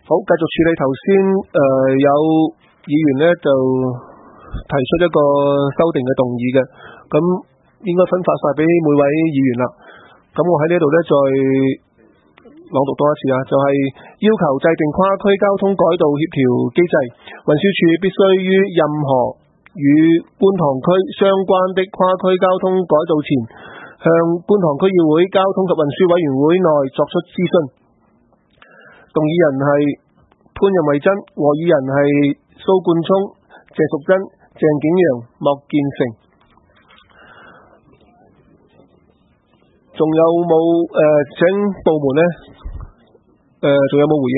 好，繼續處理頭先有議員呢就提出一個修訂嘅動議嘅，咁應該分發晒俾每位議員啦。咁我喺呢度呢再朗讀多一次啊，就係要求制定跨區交通改道協調機制，運輸署必須於任何與觀塘區相關的跨區交通改道前，向觀塘區議會交通及運輸委員會內作出諮詢。動議人係潘任惠珍，和議人係蘇冠聰、謝淑珍、鄭景陽、莫建成。仲有冇請部門呢？仲有冇回應？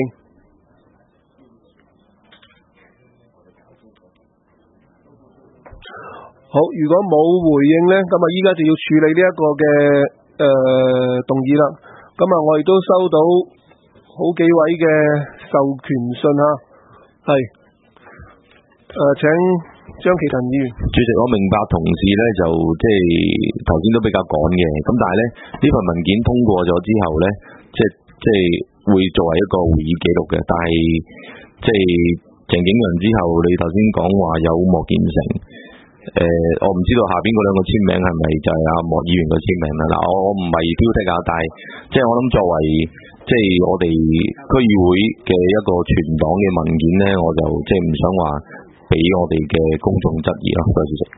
好，如果冇回應呢，咁啊依家就要處理呢一個嘅動議啦。咁啊，我亦都收到好幾位嘅授權信啊，係請張其騰議員。 主席，我明白同事呢就即係頭先都比較趕嘅，咁但係呢份文件通過咗之後呢，即係會作為一個會議記錄嘅。但係即係鄭景陽之後，你頭先講話有莫建成，我唔知道下邊嗰兩個簽名係咪就係阿莫議員嘅簽名啦。嗱，我唔係挑剔啊，但係即係我諗作為即係我哋區議會嘅一個全黨嘅文件呢，我就即係唔想話俾我哋嘅公眾質疑咯。多謝主席。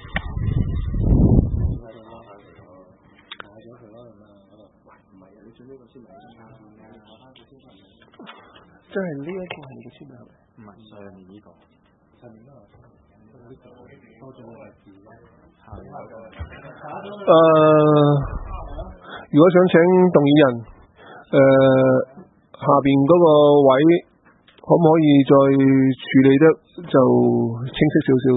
即係呢一個係你嘅簽名， 唔係上面呢個，上面呢個多咗個字咧。 如果想請動議人，下邊嗰個位可唔可以再處理得就清晰少少？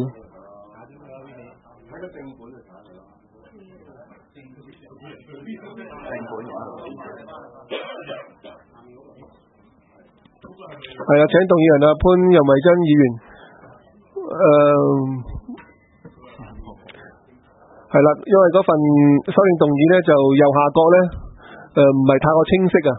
係啊，請動議人啊，潘任惠珍議員，係啦，因為嗰份修訂動議呢，就右下角呢，唔係太過清晰啊。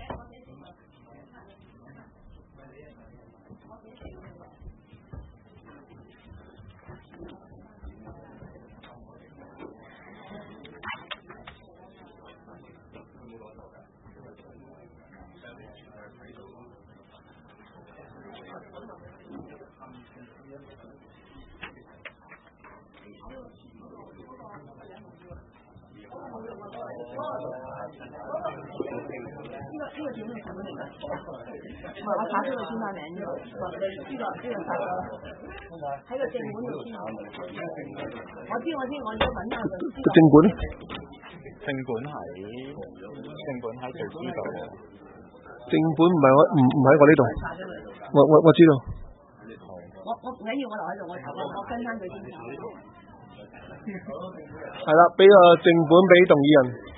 我查出個簽名啫，呢個發咗喺個正本度簽。我知，我而家揾下個正本咧？ 正本喺最知道。 正本唔喺我呢度。我知道。 我唔緊要，我留喺度，我跟翻佢先。 係啦，俾個正本俾動議人。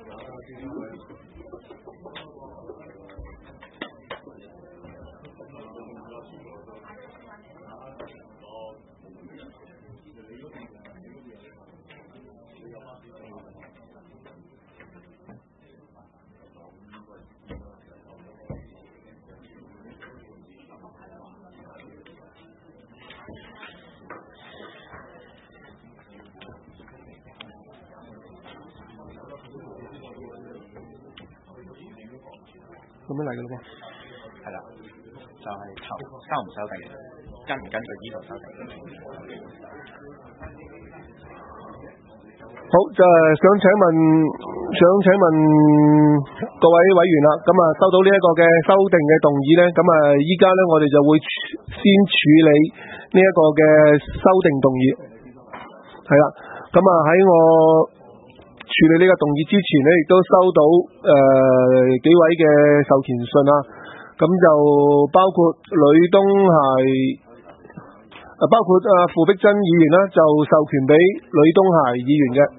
咁樣嚟嘅咯噃， 係啦，就係收唔收定，跟唔跟佢呢度收定。 好，就係想請問各位委員啦，咁啊收到呢一個嘅修訂嘅動議呢，咁啊依家呢，我哋就會先處理呢一個嘅修訂動議，係啦，咁啊喺我處理呢個動議之前呢，亦都收到幾位嘅授權信啊，咁就包括呂東鞋，包括傅碧珍議員啦，就授權俾呂東鞋議員嘅，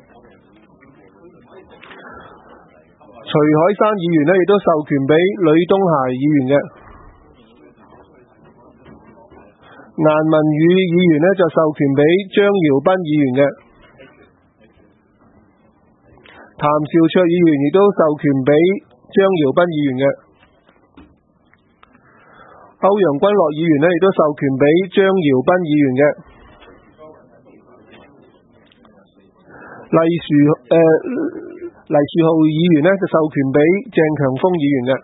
徐海山議員呢，亦都授權俾呂東鞋議員嘅，顏文宇議員呢，就授權俾張耀斌議員嘅。譚兆卓議員亦都授權俾張耀斌議員嘅， 歐陽君樂議員呢亦都授權俾張耀斌議員嘅。黎樹浩議員呢就授權俾鄭強峰議員嘅。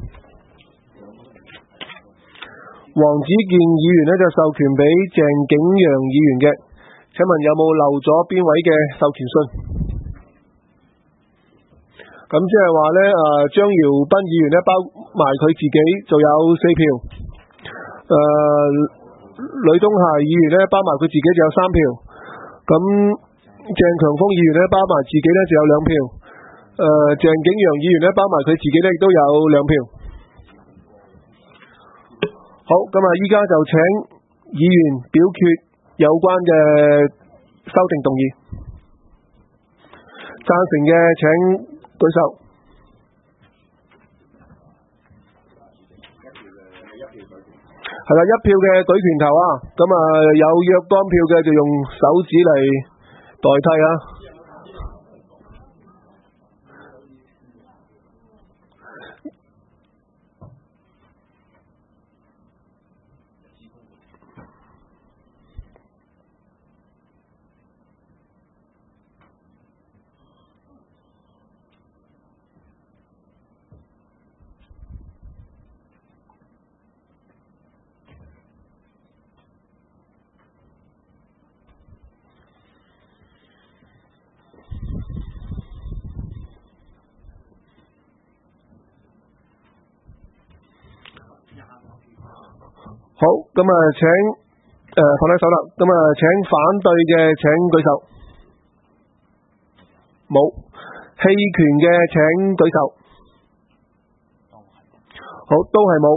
黃子健議員呢就授權俾鄭景陽議員嘅。請問有冇漏咗邊位嘅授權信？咁即係話呢，張耀斌議員呢包埋佢自己就有4票，呂東霞議員呢包埋佢自己就有3票，咁鄭強峰議員呢包埋自己呢就有2票，鄭景陽議員呢包埋佢自己呢亦都有2票。好，咁依家就請議員表決有關嘅修訂動議，贊成嘅請舉手。係啦，1票嘅舉拳頭啊，咁有若干票嘅就用手指嚟代替啊。好，咁請放低手啦。咁請反對嘅請舉手。冇。棄權嘅請舉手。好，都係冇。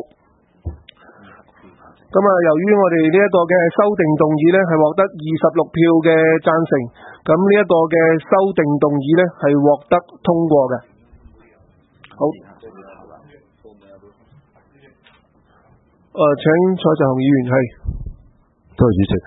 咁由於我哋呢一個嘅修訂動議呢係獲得26票嘅贊成，咁呢一個嘅修訂動議呢係獲得通過嘅。好。請蔡澤雄議員係。 多謝主席。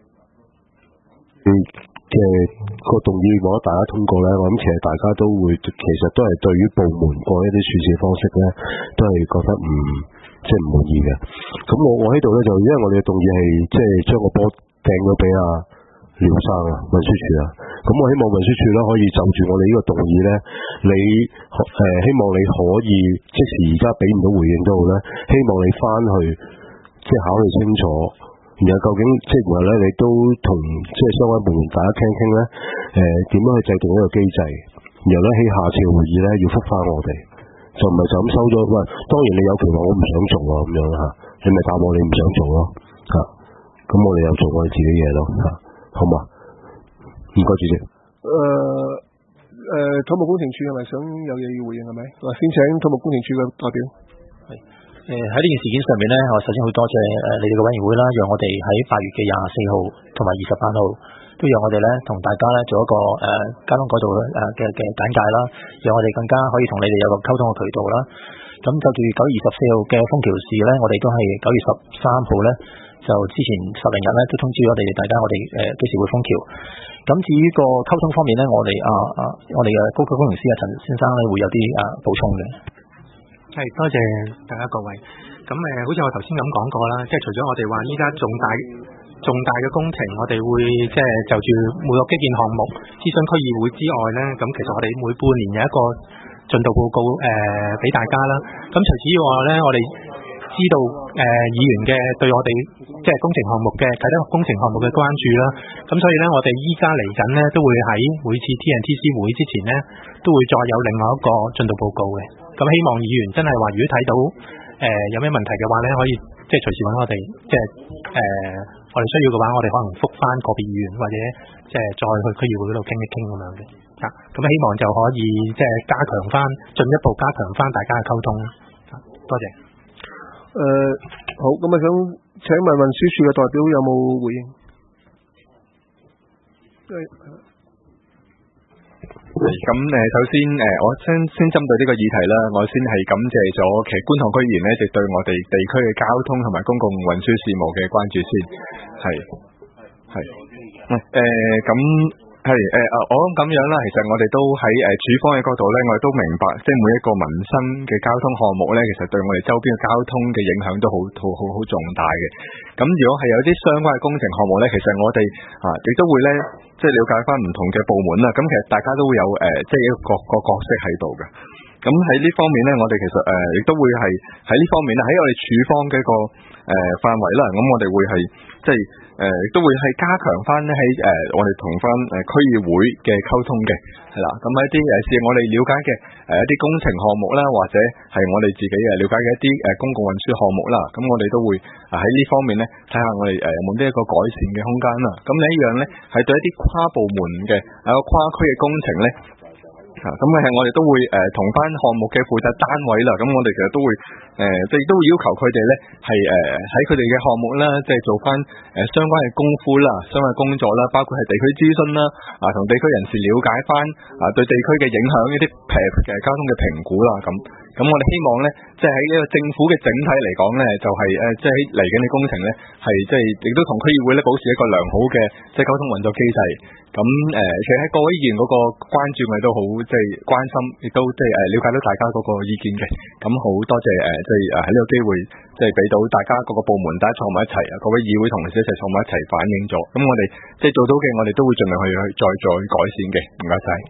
嘅個動議如果大家通過咧，我諗其實大家都會，其實都係對於部門個一啲處事方式咧，都係覺得唔滿意嘅。咁我喺度咧就，因為我哋嘅動議係即係將個波掟咗俾廖生運輸署啊。咁我希望運輸署咧可以就住我哋呢個動議咧，你希望你可以即時而家俾唔到回應都好咧，希望你翻去即係考慮清楚。然後究竟即係然後咧，你都同即係相關部門大家傾傾咧，點樣去制定一個機制？然後咧喺下次會議咧要覆返我哋，就唔係就咁收咗。喂，當然你有權話我唔想做啊咁樣嚇，你咪答我你唔想做咯嚇。咁我哋又做我哋自己嘢咯嚇，好嘛？唔該主席。 土木工程署係咪想有嘢要回應係咪？先請土木工程署嘅代表。 喺呢件事件上面呢，我首先好多謝你哋嘅委員會啦，讓我哋喺8月嘅24號同埋28號都讓我哋呢同大家呢做一個交通改道嘅簡介啦，讓我哋更加可以同你哋有個溝通嘅渠道啦。咁就住9月24號嘅封橋事呢，我哋都係9月13號呢，就之前10零日呢都通知咗大家我哋幾時會封橋。咁至於個溝通方面呢，我哋嘅高級工程師陳先生呢會有啲補充嘅。 係，多謝大家各位。咁好似我頭先咁講過啦，即係除咗我哋話依家重大嘅工程，我哋會即係就住每個基建項目諮詢區議會之外呢，咁其實我哋每半年有一個進度報告俾大家啦。咁除此之外呢，我哋知道議員嘅對我哋即係工程項目嘅啟德工程項目嘅關注啦。咁所以呢，我哋依家嚟緊呢，都會喺每次 TNTC 會之前呢，都會再有另外一個進度報告嘅。咁希望議員真係話，如果睇到有咩問題嘅話咧，可以即係隨時揾我哋，即係我哋需要嘅話，我哋可能覆返個別議員，或者即係再去區議會嗰度傾一傾咁樣嘅。咁希望就可以即係加強返，進一步加強返大家嘅溝通。多謝。 好，咁想請問運輸署嘅代表有冇回應？ 咁首先我先針對呢個議題啦，我先係感謝咗其實觀塘區議員一直對我哋地區嘅交通同埋公共運輸事務嘅關注先，咁我諗咁樣啦，其實我哋都喺處方嘅角度咧，我哋都明白，即係每一個民生嘅交通項目咧，其實對我哋周邊嘅交通嘅影響都好重大嘅。咁如果係有啲相關嘅工程項目咧，其實我哋亦都會咧，即係了解翻唔同嘅部門啦。咁其實大家都會有即係一個角色喺度嘅。咁喺呢方面咧，我哋其實亦都會係喺呢方面咧，喺我哋處方嘅一個範圍啦。咁我哋會係即係亦都會係加強翻咧喺我哋同翻區議會嘅溝通嘅，係啦。咁喺一啲我哋了解嘅一啲工程項目啦，或者係我哋自己了解嘅一啲公共運輸項目啦，咁我哋都會喺呢方面咧睇下我哋有冇呢一個改善嘅空間啦。咁呢一樣咧係對一啲跨部門嘅一個跨區嘅工程咧。咁係我哋都會同翻項目嘅負責單位啦，咁我哋其實都會即係都會要求佢哋咧係喺佢哋嘅項目啦，即係做翻相關嘅功夫啦，相關嘅工作啦，包括係地區諮詢啦，同地區人士了解翻對地區嘅影響一啲嘅交通嘅評估啦，咁我哋希望咧，即係喺呢個政府嘅整體嚟講咧，就係即係嚟緊嘅工程咧，係即係亦都同區議會咧保持一個良好嘅即係溝通運作機制。咁其實喺各位議員嗰個關注我哋都好即係關心，亦都即係了解到大家嗰個意見嘅。咁好多謝即係喺呢個機會即係俾到大家各個部門大家坐埋一齊各位議會同事一齊坐埋一齊反映咗。咁我哋即係做到嘅，我哋都會盡量去再改善嘅。唔該晒。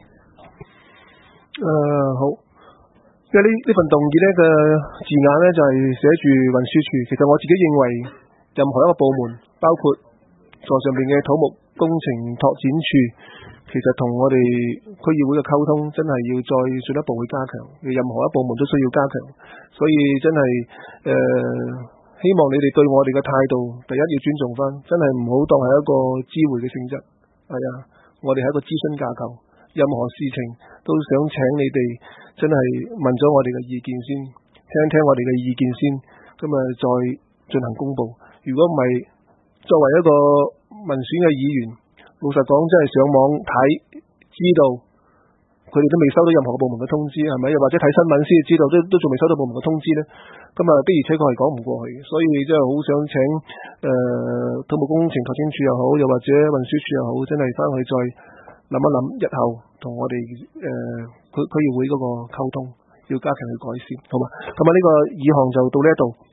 好。因為呢份動議咧嘅字眼咧就係寫住運輸署，其實我自己認為任何一個部門，包括座上邊嘅土木工程拓展處，其實同我哋區議會嘅溝通真係要再進一步去加強，任何一部門都需要加強，所以真係希望你哋對我哋嘅態度，第一要尊重翻，真係唔好當係一個知會嘅性質，係啊，我哋係一個諮詢架構，任何事情都想請你哋真係問咗我哋嘅意見先，聽聽我哋嘅意見先，咁啊再進行公佈。如果唔係，作為一個民選嘅議員，老實講真係上網睇知道，佢哋都未收到任何部門嘅通知，係咪？又或者睇新聞先知道，都仲未收到部門嘅通知呢？咁啊的而且確係講唔過去嘅，所以真係好想請土木工程拓展處又好，又或者運輸署又好，真係翻去再諗一諗，日後同我哋區議會嗰個溝通要加強去改善，好嘛？咁啊呢個議項就到呢一度。